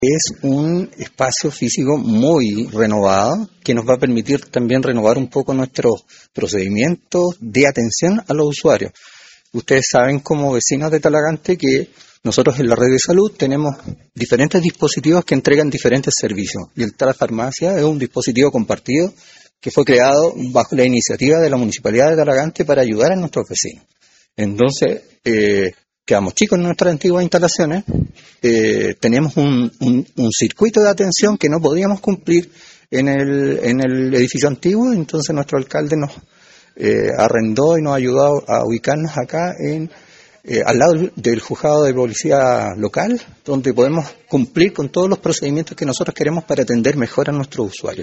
Es un espacio físico muy renovado que nos va a permitir también renovar un poco nuestros procedimientos de atención a los usuarios. Ustedes saben como vecinos de Talagante que nosotros en la red de salud tenemos diferentes dispositivos que entregan diferentes servicios y el Talafarmacia es un dispositivo compartido que fue creado bajo la iniciativa de la Municipalidad de Talagante para ayudar a nuestros vecinos. Entonces, quedamos chicos en nuestras antiguas instalaciones, teníamos un circuito de atención que no podíamos cumplir en el edificio antiguo, entonces nuestro alcalde nos arrendó y nos ayudó a ubicarnos acá al lado del juzgado de policía local, donde podemos cumplir con todos los procedimientos que nosotros queremos para atender mejor a nuestros usuarios.